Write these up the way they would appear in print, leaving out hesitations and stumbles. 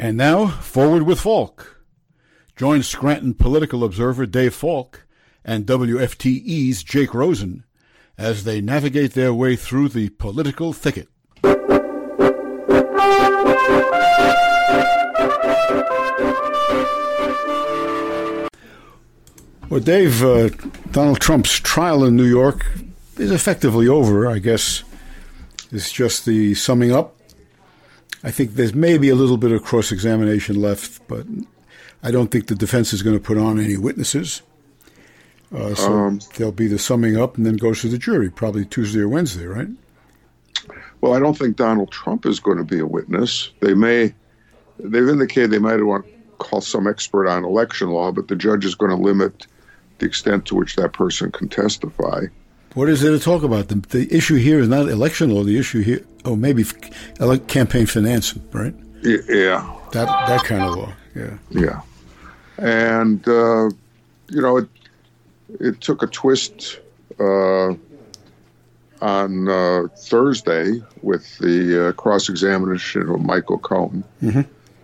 And now, Forward with Falk. Join Scranton political observer Dave Falk and WFTE's Jake Rosen as they navigate their way through the political thicket. Well, Dave, Donald Trump's trial in New York is effectively over, I guess. It's just the summing up. I think there's maybe a little bit of cross-examination left, but I don't think the defense is going to put on any witnesses. So there'll be the summing up and then goes to the jury, probably Tuesday or Wednesday, right? Well, I don't think Donald Trump is going to be a witness. They've indicated they might want to call some expert on election law, but the judge is going to limit the extent to which that person can testify. What is there to talk about? The issue here is not election law. The issue here, maybe campaign finance, right? Yeah. That kind of law, yeah. Yeah. And, it took a twist on Thursday with the cross-examination of Michael Cohen. Mm-hmm.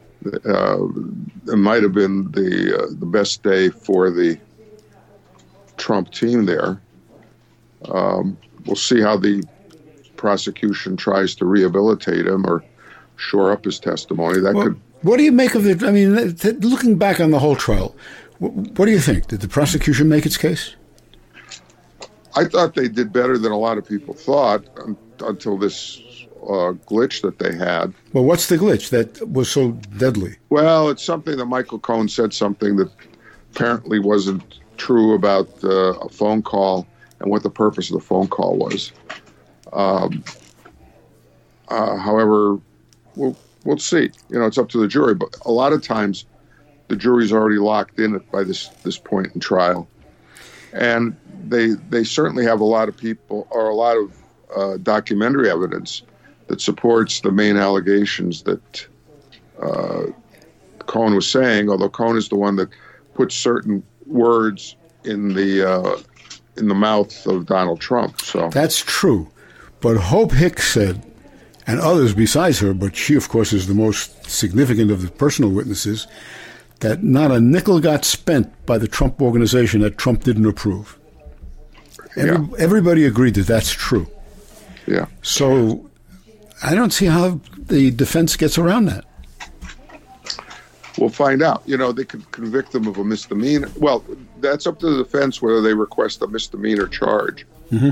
It might have been the best day for the Trump team there. We'll see how the prosecution tries to rehabilitate him or shore up his testimony. What do you make of it? I mean, looking back on the whole trial, what do you think? Did the prosecution make its case? I thought they did better than a lot of people thought until this glitch that they had. Well, what's the glitch that was so deadly? Well, it's something that Michael Cohen said something that apparently wasn't true about a phone call and what the purpose of the phone call was. However, we'll see. It's up to the jury. But a lot of times, the jury's already locked in by this point in trial, and they certainly have a lot of people or a lot of documentary evidence that supports the main allegations that Cohen was saying. Although Cohen is the one that put certain words in the mouth of Donald Trump. So that's true, but Hope Hicks said, and others besides her, but she, of course, is the most significant of the personal witnesses, that not a nickel got spent by the Trump organization that Trump didn't approve. Everybody agreed that that's true. Yeah. So I don't see how the defense gets around that. We'll find out. They could convict them of a misdemeanor. Well, that's up to the defense whether they request a misdemeanor charge,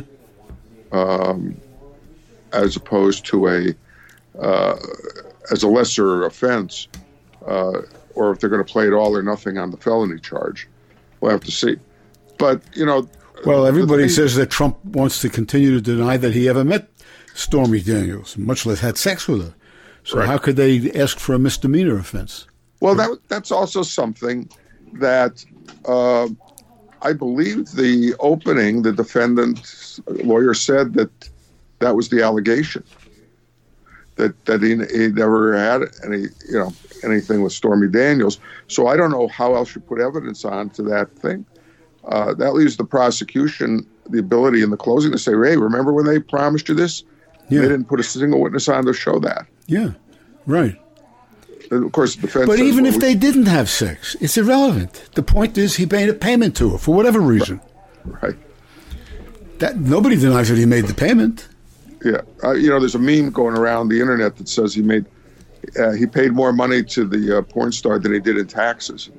as opposed to as a lesser offense, or if they're going to play it all or nothing on the felony charge. We'll have to see. But well, everybody says that Trump wants to continue to deny that he ever met Stormy Daniels, much less had sex with her. So How could they ask for a misdemeanor offense? Well, that's also something that I believe the opening, the defendant's lawyer said that was the allegation, that he never had anything with Stormy Daniels. So I don't know how else you put evidence on to that thing. That leaves the prosecution the ability in the closing to say, hey, remember when they promised you this? Yeah. They didn't put a single witness on to show that. Yeah, right. And of course, the defense. But even if they didn't have sex, it's irrelevant. The point is he made a payment to her for whatever reason. Right. That nobody denies that he made the payment. Yeah. There's a meme going around the internet that says he paid more money to the porn star than he did in taxes.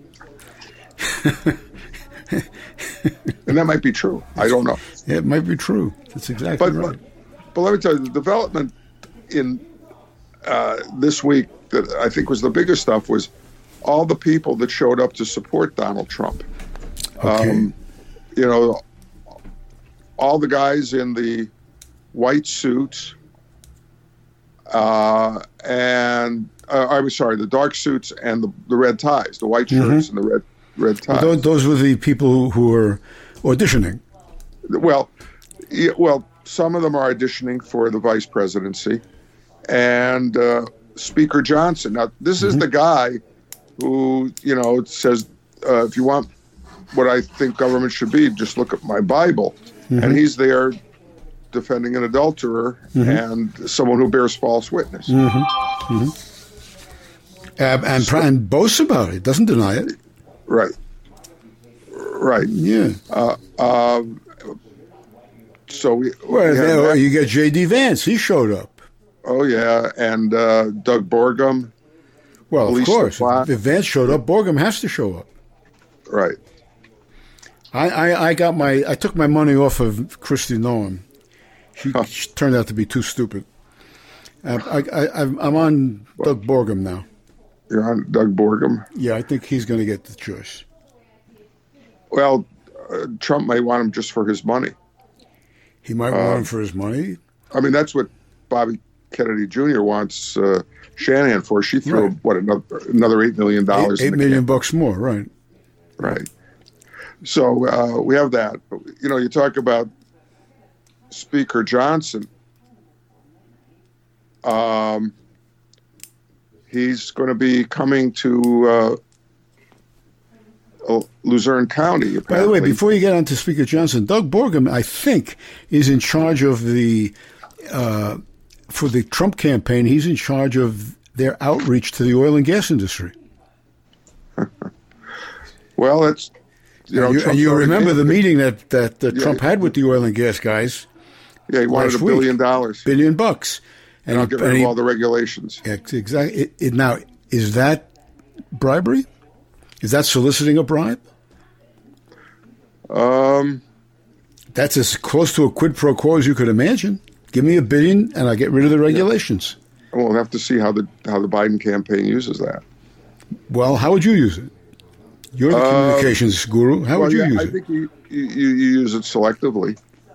And that might be true. I don't know. Yeah, it might be true. That's exactly right. But let me tell you, the development in this week that I think was the biggest stuff was all the people that showed up to support Donald Trump. Okay. All the guys in the white suits the dark suits and the red ties, the white shirts and the red ties. Those were the people who were auditioning. Well, some of them are auditioning for the vice presidency, and Speaker Johnson. Now, this is the guy who, says, if you want what I think government should be, just look at my Bible. And he's there defending an adulterer and someone who bears false witness. And boasts about it, doesn't deny it. Right. Right. Yeah. So you get J.D. Vance. He showed up. Oh, yeah. And Doug Borgum. Well, of course. If Vance showed up, Borgum has to show up. Right. I took my money off of Kristi Noem. She turned out to be too stupid. I'm on Doug Borgum now. You're on Doug Borgum? Yeah, I think he's going to get the choice. Well, Trump may want him just for his money. He might want him for his money. I mean, that's what Bobby Kennedy Jr. wants Shanahan for. She threw, another $8 million. $8 million bucks more, right. Right. So we have that. But, you talk about Speaker Johnson. He's going to be coming to Luzerne County, apparently. By the way, before you get on to Speaker Johnson, Doug Borgum, I think, is in charge of for the Trump campaign, he's in charge of their outreach to the oil and gas industry. Well, it's... You remember the meeting that Trump had with the oil and gas guys? Yeah, he wanted $1 billion. $1 billion bucks. And I'll get rid of all the regulations. Exactly. Now, is that bribery? Is that soliciting a bribe? That's as close to a quid pro quo as you could imagine. Give me $1 billion, and I get rid of the regulations. Yeah. We'll have to see how the Biden campaign uses that. Well, how would you use it? You're the communications guru. How would you use it? I think you use it selectively.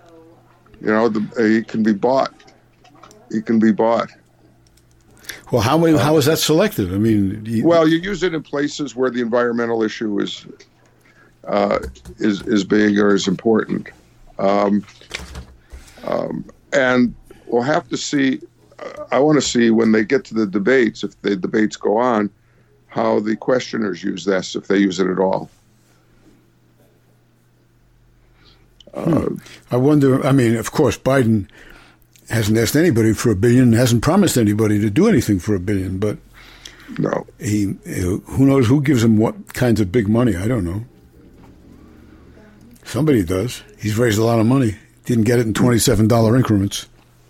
He can be bought. He can be bought. Well, how is that selected? I mean, you use it in places where the environmental issue is big or is important, and we'll have to see. I want to see when they get to the debates, if the debates go on, how the questioners use this, if they use it at all. I wonder. I mean, of course, Biden hasn't asked anybody for $1 billion, hasn't promised anybody to do anything for $1 billion, but no, who knows who gives him what kinds of big money? I don't know. Somebody does. He's raised a lot of money. Didn't get it in $27 increments.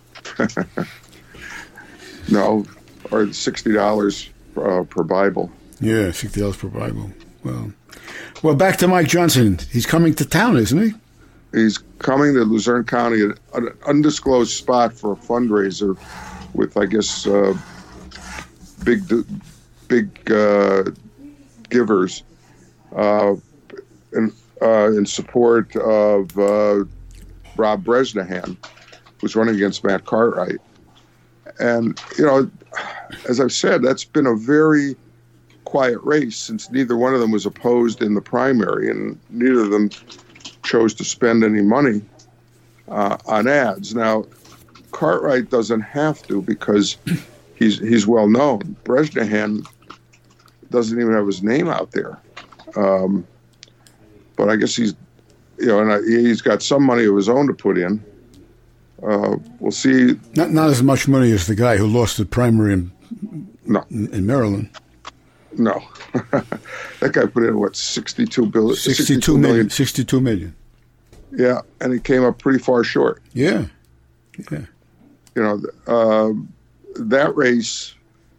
No, or $60 per Bible. Yeah, $60 per Bible. Well, back to Mike Johnson. He's coming to town, isn't he? He's coming to Luzerne County, an undisclosed spot for a fundraiser with, I guess, big givers in support of Rob Bresnahan, who's running against Matt Cartwright. And, as I've said, that's been a very quiet race since neither one of them was opposed in the primary, and neither of them chose to spend any money on ads. Now, Cartwright doesn't have to because he's well known. Bresnahan doesn't even have his name out there, but I guess he's got some money of his own to put in. We'll see. Not as much money as the guy who lost the primary in Maryland. No. That guy put in, what, 62 billion? 62 million. 62 million. Yeah, and he came up pretty far short. Yeah. That race,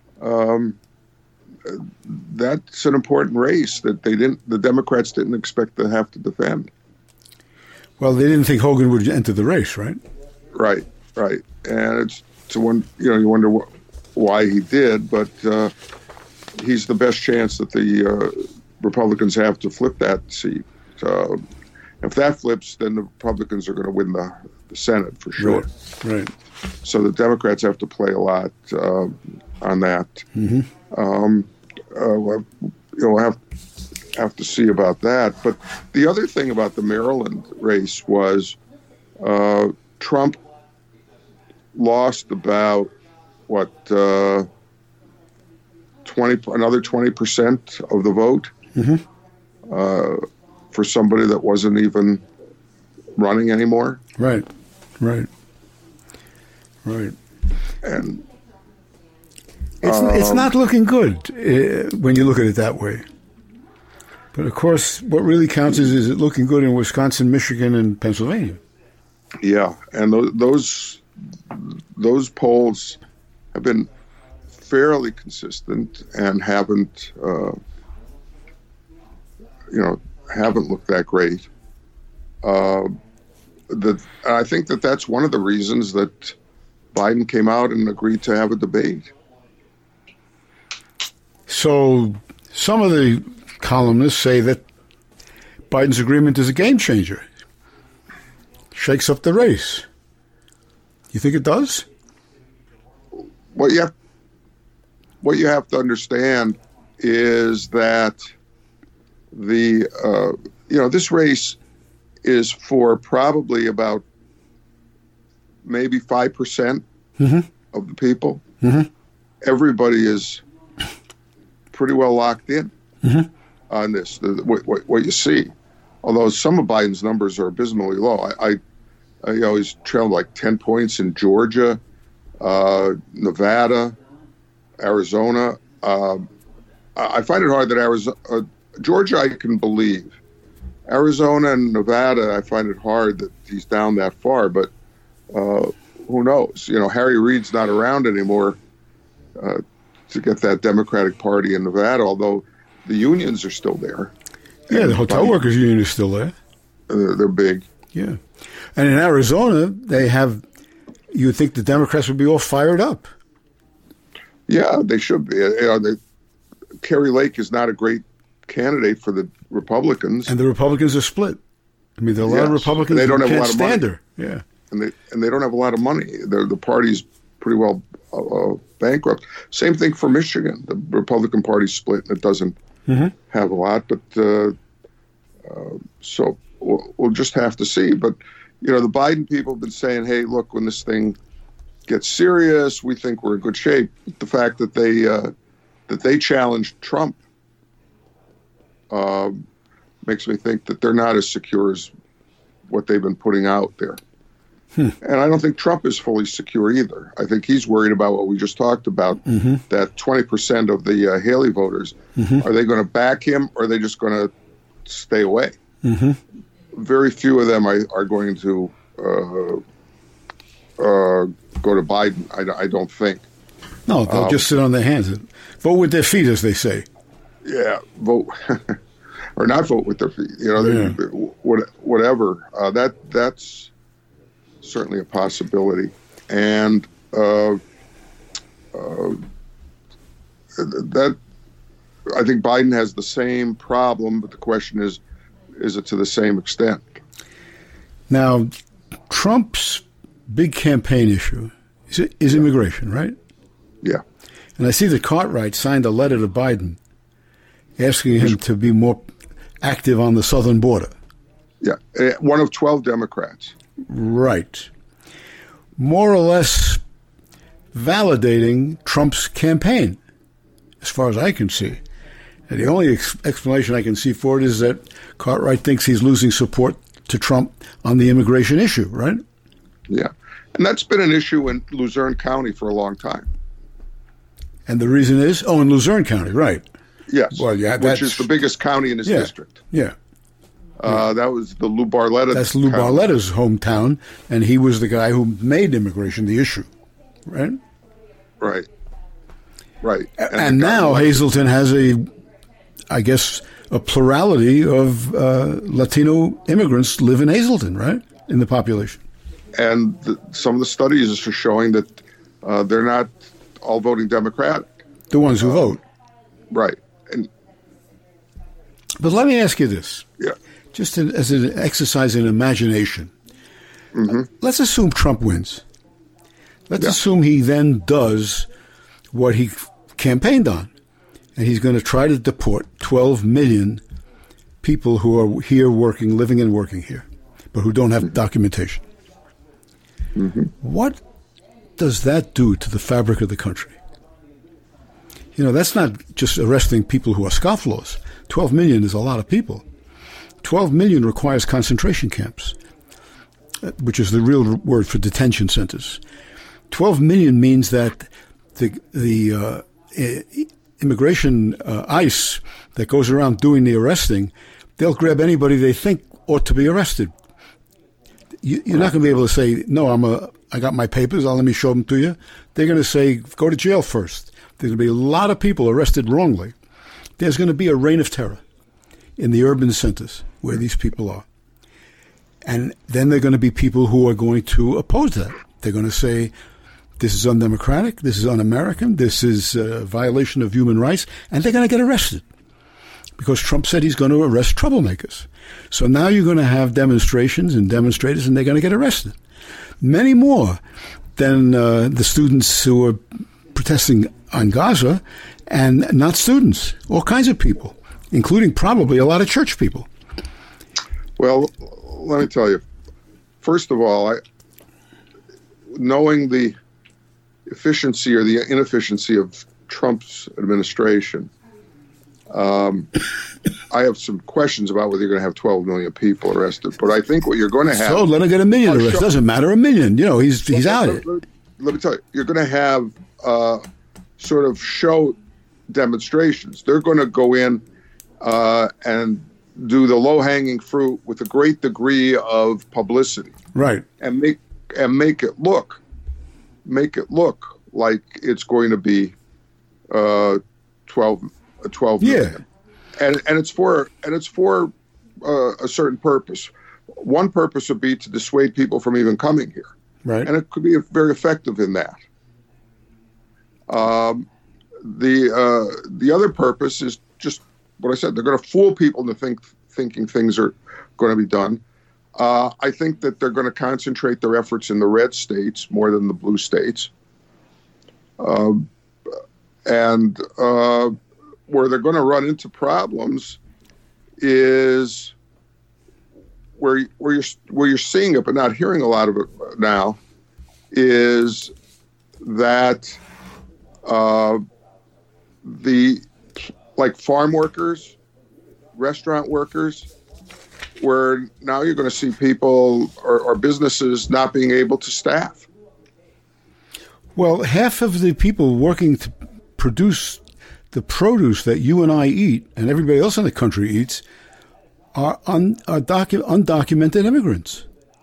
that's an important race that the Democrats didn't expect to have to defend. Well, they didn't think Hogan would enter the race, right? Right. And you wonder why he did, but he's the best chance that the Republicans have to flip that seat. If that flips, then the Republicans are going to win the Senate for sure. Right. So the Democrats have to play a lot on that. Mm-hmm. We'll have to see about that. But the other thing about the Maryland race was Trump lost about another 20% of the vote. Mm-hmm. For somebody that wasn't even running anymore. Right. And It's not looking good when you look at it that way. But, of course, what really counts is it looking good in Wisconsin, Michigan, and Pennsylvania. Yeah, and those polls have been fairly consistent and haven't looked that great. I think that's one of the reasons that Biden came out and agreed to have a debate. So some of the columnists say that Biden's agreement is a game changer. Shakes up the race. You think it does? What you have to understand is that this race is for probably about maybe 5% of the people. Mm-hmm. Everybody is pretty well locked in on this. What you see, although some of Biden's numbers are abysmally low. I always trailed like 10 points in Georgia, Nevada, Arizona. I find it hard that Georgia I can believe. Arizona and Nevada, I find it hard that he's down that far, but who knows? Harry Reid's not around anymore to get that Democratic Party in Nevada, although the unions are still there. Yeah, the hotel workers union is still there. They're big. Yeah. And in Arizona, you would think the Democrats would be all fired up. Yeah, they should be. Kerry Lake is not a great candidate for the Republicans. And the Republicans are split. I mean, there are a lot of Republicans who can't stand her. Yeah. And they don't have a lot of money. The party's pretty well bankrupt. Same thing for Michigan. The Republican Party's split, and it doesn't have a lot. But so we'll just have to see. But, the Biden people have been saying, hey, look, when this thing gets serious, we think we're in good shape. The fact that they challenged Trump makes me think that they're not as secure as what they've been putting out there. And I don't think Trump is fully secure either. I think he's worried about what we just talked about, that 20% of the Haley voters, are they going to back him or are they just going to stay away? Very few of them are going to go to Biden, I don't think. No, they'll just sit on their hands and vote with their feet, as they say. Yeah, vote or not vote with their feet. Whatever. That's certainly a possibility, and that I think Biden has the same problem. But the question is it to the same extent? Now, Trump's big campaign issue is immigration, right? Yeah. And I see that Cartwright signed a letter to Biden asking him to be more active on the southern border. Yeah, one of 12 Democrats. Right. More or less validating Trump's campaign, as far as I can see. And the only explanation I can see for it is that Cartwright thinks he's losing support to Trump on the immigration issue, right? Yeah. And that's been an issue in Luzerne County for a long time. And the reason is? Oh, in Luzerne County, right. Yes, well, yeah, which is the biggest county in his district. Yeah. That was the Lou Barletta. That's Lou Barletta's hometown, and he was the guy who made immigration the issue, right? Right. And now Hazleton has a plurality of Latino immigrants live in Hazleton, right, in the population. And some of the studies are showing that they're not all voting Democratic. The ones who vote. Right. But let me ask you this. Yeah. Just as an exercise in imagination. Let's assume Trump wins. Let's assume he then does what he campaigned on. And he's going to try to deport 12 million people who are here working, living and working here, but who don't have documentation. What does that do to the fabric of the country? That's not just arresting people who are scofflaws. 12 million is a lot of people. 12 million requires concentration camps, which is the real word for detention centers. 12 million means that the immigration ICE that goes around doing the arresting, they'll grab anybody they think ought to be arrested. You're not going to be able to say, no, I got my papers, let me show them to you. They're going to say, go to jail first. There's going to be a lot of people arrested wrongly. There's going to be a reign of terror in the urban centers where these people are. And then there are going to be people who are going to oppose that. They're going to say, this is undemocratic, this is un-American, this is a violation of human rights, and they're going to get arrested because Trump said he's going to arrest troublemakers. So now you're going to have demonstrations and demonstrators, and they're going to get arrested. Many more than the students who are protesting on Gaza, and not students, all kinds of people, including probably a lot of church people. Well, let me tell you, first of all, knowing the efficiency or the inefficiency of Trump's administration, I have some questions about whether you're going to have 12 million people arrested. But I think what you're going to have... So let him get a million arrested. Doesn't matter, a million. He's out of it. Let me tell you, you're going to have sort of show demonstrations. They're going to go in and do the low-hanging fruit with a great degree of publicity. Right. And make it look like it's going to be 12 million. And it's for a certain purpose. One purpose would be to dissuade people from even coming here. Right. And it could be very effective in that. The other purpose is just what I said. They're going to fool people into thinking things are going to be done. I think that they're going to concentrate their efforts in the red states more than the blue states. And where they're going to run into problems is where you're seeing it but not hearing a lot of it now, is that the farm workers, restaurant workers, where now you're going to see people or businesses not being able to staff. Well, half of the people working to produce the produce that you and I eat and everybody else in the country eats are undocumented immigrants.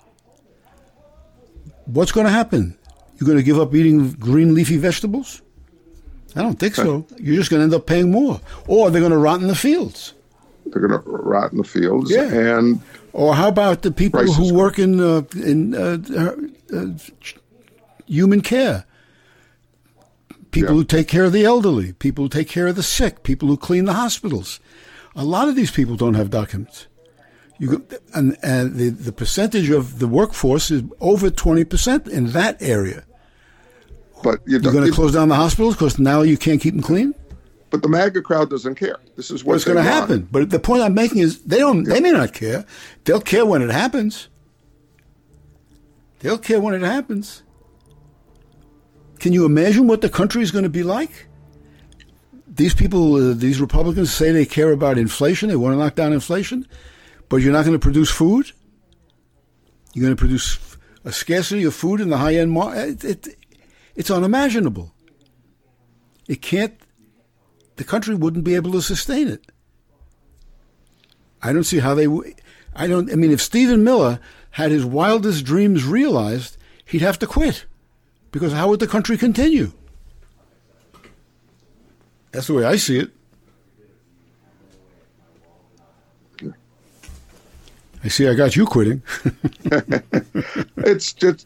What's going to happen? You're going to give up eating green leafy vegetables? I don't think so. You're just going to end up paying more. Or they're going to rot in the fields. They're going to rot in the fields. Yeah. Or how about the people who work in human care? People who take care of the elderly, people who take care of the sick, people who clean the hospitals. A lot of these people don't have documents. And the percentage of the workforce is over 20% in that area. But you're going to close down the hospitals because now you can't keep them clean? But the MAGA crowd doesn't care. This is what's going to happen. But the point I'm making is they may not care. They'll care when it happens. They'll care when it happens. Can you imagine what the country is going to be like? These people, these Republicans say they care about inflation. They want to knock down inflation. But you're not going to produce food? You're going to produce a scarcity of food in the high-end market? It's unimaginable. It can't. The country wouldn't be able to sustain it. I don't see how they. If Stephen Miller had his wildest dreams realized, he'd have to quit, because how would the country continue? That's the way I see it. I see. I got you quitting. It's just.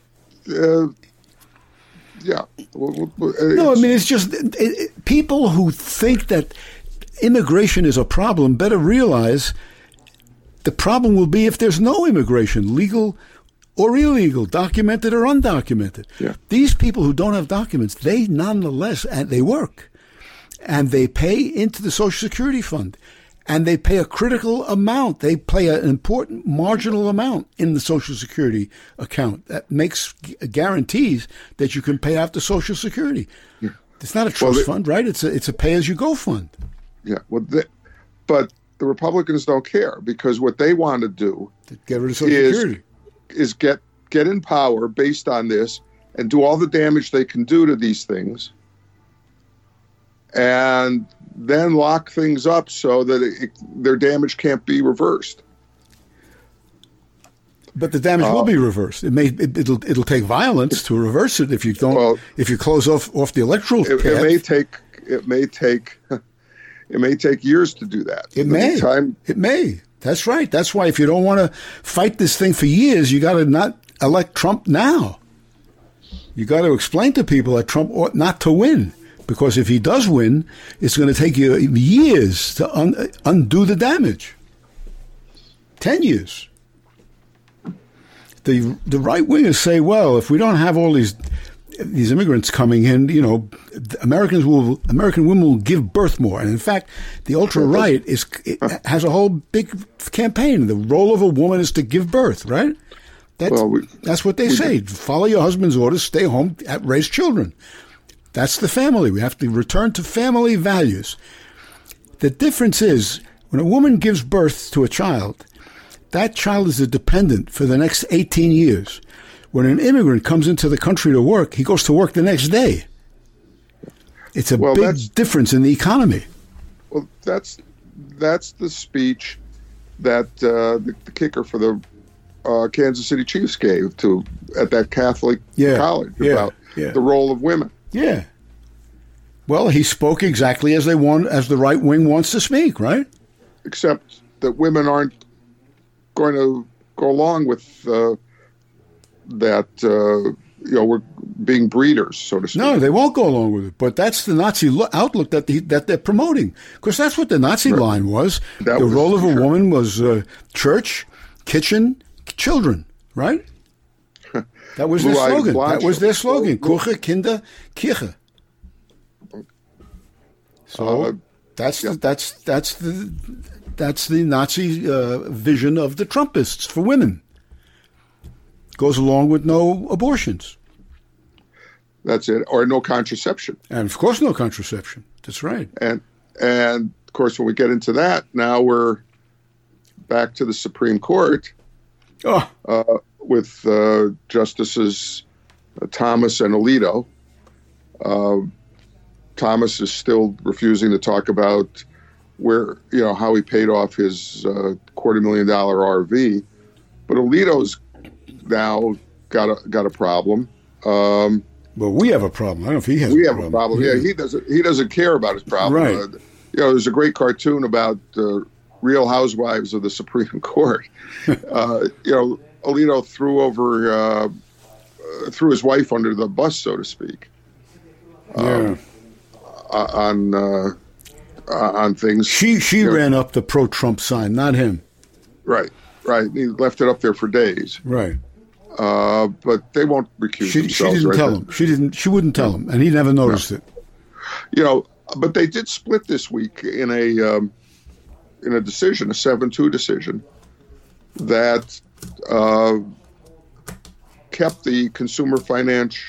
Yeah. No, it's just people who think that immigration is a problem better realize the problem will be if there's no immigration, legal or illegal, documented or undocumented. Yeah. These people who don't have documents, they nonetheless, and they work, and they pay into the Social Security fund, and they pay a critical amount. They pay an important marginal amount in the Social Security account that guarantees that you can pay off the Social Security. Yeah. It's not a trust fund, right? It's a pay-as-you-go fund. Yeah, but the Republicans don't care, because what they want to do get rid of Social Security is get in power based on this and do all the damage they can do to these things, and then lock things up so that their damage can't be reversed. But the damage will be reversed. It'll take violence to reverse it if you don't. Well, if you close off the electoral path. It may take years to do that. It may. That's right. That's why if you don't want to fight this thing for years, you got to not elect Trump now. You got to explain to people that Trump ought not to win, because if he does win, it's going to take you years to undo the damage. 10 years. The right wingers say, well, if we don't have all these immigrants coming in, American women will give birth more. And in fact, the ultra right has a whole big campaign. The role of a woman is to give birth, right? That's what they say. Follow your husband's orders, stay home, raise children. That's the family. We have to return to family values. The difference is when a woman gives birth to a child, that child is a dependent for the next 18 years. When an immigrant comes into the country to work, he goes to work the next day. It's a big difference in the economy. Well, that's the speech that the kicker for the Kansas City Chiefs gave at that Catholic college about the role of women. Yeah. Well, he spoke exactly as the right wing wants to speak, right? Except that women aren't going to go along with that. We're being breeders, so to speak. No, they won't go along with it. But that's the Nazi outlook that they're promoting, because that's what the Nazi line was. The role of a woman was church, kitchen, children, right? That was their slogan. Kuche, Kinder, Kirche. So that's the Nazi vision of the Trumpists for women. Goes along with no abortions. That's it, or no contraception. And of course, no contraception. That's right. And of course, when we get into that, now we're back to the Supreme Court with Justices Thomas and Alito. Thomas is still refusing to talk about how he paid off his $250,000 RV, but Alito's now got a problem. Well, we have a problem. I don't know if he has. We have a problem. Yeah, he doesn't care about his problem. Right. There's a great cartoon about Real Housewives of the Supreme Court. Alito threw his wife under the bus, so to speak. On things. She ran up the pro-Trump sign, not him. Right. He left it up there for days. Right. But they won't recuse themselves. She didn't tell him. She wouldn't tell him, and he never noticed it. But they did split this week in a decision, a 7-2 decision, that kept the Consumer Finance.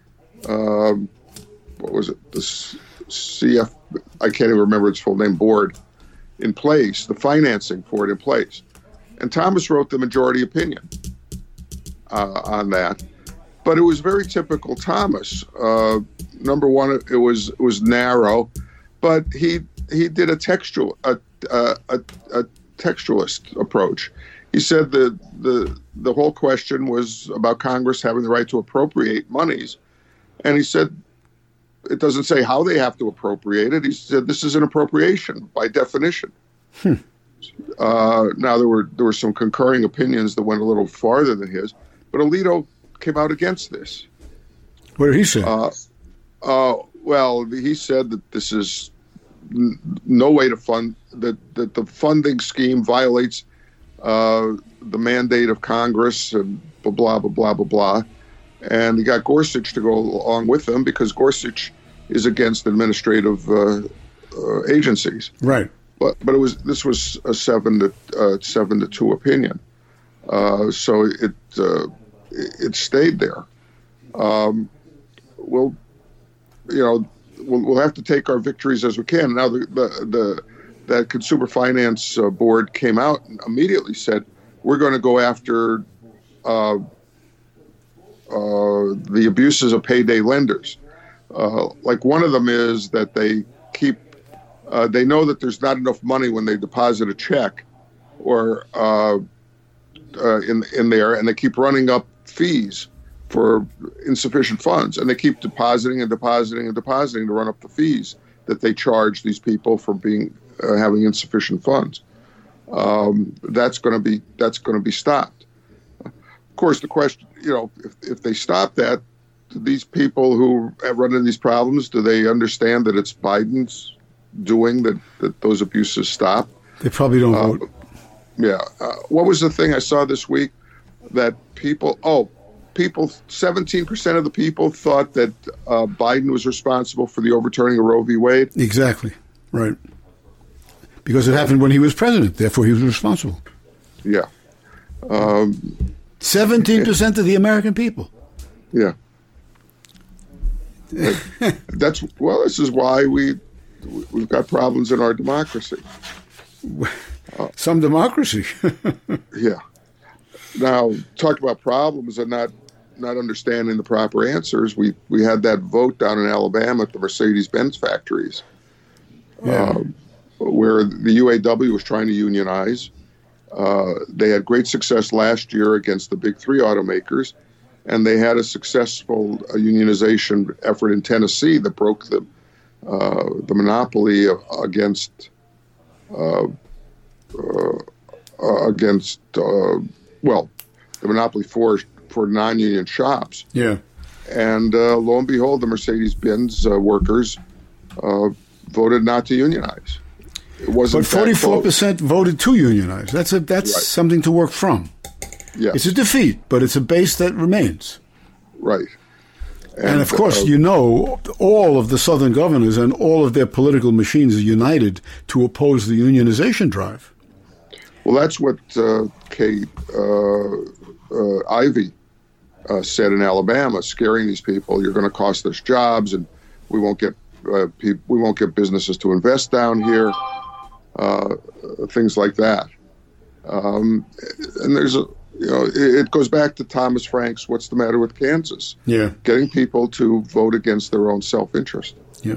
What was it? The CF. I can't even remember its full name. Board in place. The financing for it in place. And Thomas wrote the majority opinion on that, but it was very typical Thomas. Number one, it was narrow, but he did a textualist approach. He said the whole question was about Congress having the right to appropriate monies, and he said it doesn't say how they have to appropriate it. He said this is an appropriation by definition. Now there were some concurring opinions that went a little farther than his, but Alito came out against this. What did he say? Well, he said that this is no way to fund that the funding scheme violates the mandate of Congress and blah blah blah blah blah. And he got Gorsuch to go along with him because Gorsuch is against administrative agencies. Right. But this was a 7-2 opinion, so it stayed there. We'll have to take our victories as we can. Now that Consumer Finance Board came out and immediately said we're going to go after the abuses of payday lenders. Like one of them is that they keep. They know that there's not enough money when they deposit a check, or in there, and they keep running up fees for insufficient funds, and they keep depositing and depositing and depositing to run up the fees that they charge these people for being having insufficient funds. That's going to be stopped. Of course, the question, if they stop that, do these people who have run into these problems, do they understand that it's Biden's doing that those abuses stop? They probably don't vote. Yeah. What was the thing I saw this week? That people, 17% of the people thought that Biden was responsible for the overturning of Roe v. Wade. Exactly. Right. Because it happened when he was president. Therefore, he was responsible. Yeah. 17% of the American people. Yeah. This is why we've got problems in our democracy. Some democracy. Yeah. Now, talk about problems and not understanding the proper answers. We had that vote down in Alabama at the Mercedes-Benz factories, where the UAW was trying to unionize. They had great success last year against the big three automakers, and they had a successful unionization effort in Tennessee that broke the monopoly against the monopoly for non-union shops. Yeah. And lo and behold, the Mercedes-Benz workers voted not to unionize. It wasn't. But 44% voted to unionize. That's right. Something to work from. Yeah. It's a defeat, but it's a base that remains. Right. And of course, all of the Southern governors and all of their political machines are united to oppose the unionization drive. Well, that's what Kate Ivey said in Alabama, scaring these people. You're going to cost us jobs, and we won't get businesses to invest down here. Things like that. And there's it goes back to Thomas Frank's "What's the Matter with Kansas?" Yeah, getting people to vote against their own self-interest. Yeah.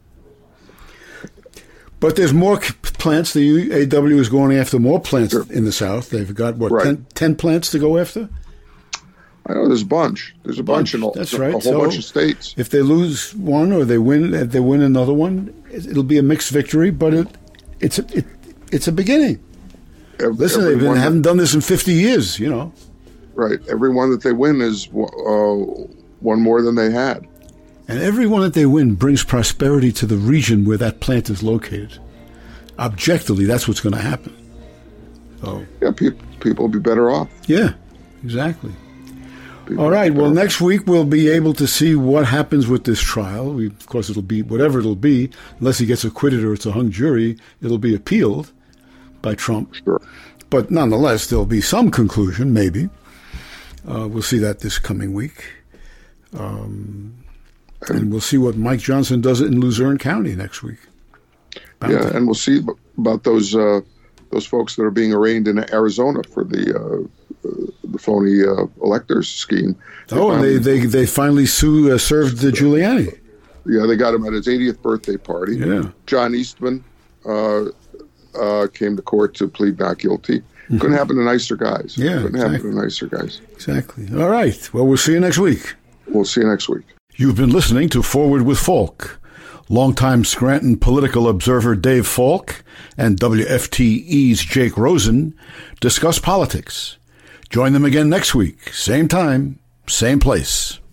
But there's more plants. The UAW is going after more plants in the South. They've got, 10 plants to go after? I know there's a bunch. There's a bunch in That's right. a whole bunch of states. If they lose one or they win another one, it'll be a mixed victory, but it's a beginning. Listen, they haven't done this in 50 years, Right. Every one that they win is one more than they had. And every one that they win brings prosperity to the region where that plant is located. Objectively, that's what's going to happen. So, yeah, people will be better off. Yeah, exactly. All right. Well, next week we'll be able to see what happens with this trial. Of course, it'll be whatever it'll be. Unless he gets acquitted or it's a hung jury, it'll be appealed by Trump. Sure. But nonetheless, there'll be some conclusion, maybe. We'll see that this coming week. And we'll see what Mike Johnson does in Luzerne County next week. And we'll see about those folks that are being arraigned in Arizona for the phony electors scheme. They finally served Giuliani. Yeah, they got him at his 80th birthday party. Yeah. John Eastman came to court to plead not guilty. Mm-hmm. Couldn't happen to nicer guys. Yeah, Couldn't happen to nicer guys. Exactly. All right. Well, we'll see you next week. We'll see you next week. You've been listening to Forward with Falk. Longtime Scranton political observer Dave Falk and WFTE's Jake Rosen discuss politics. Join them again next week, same time, same place.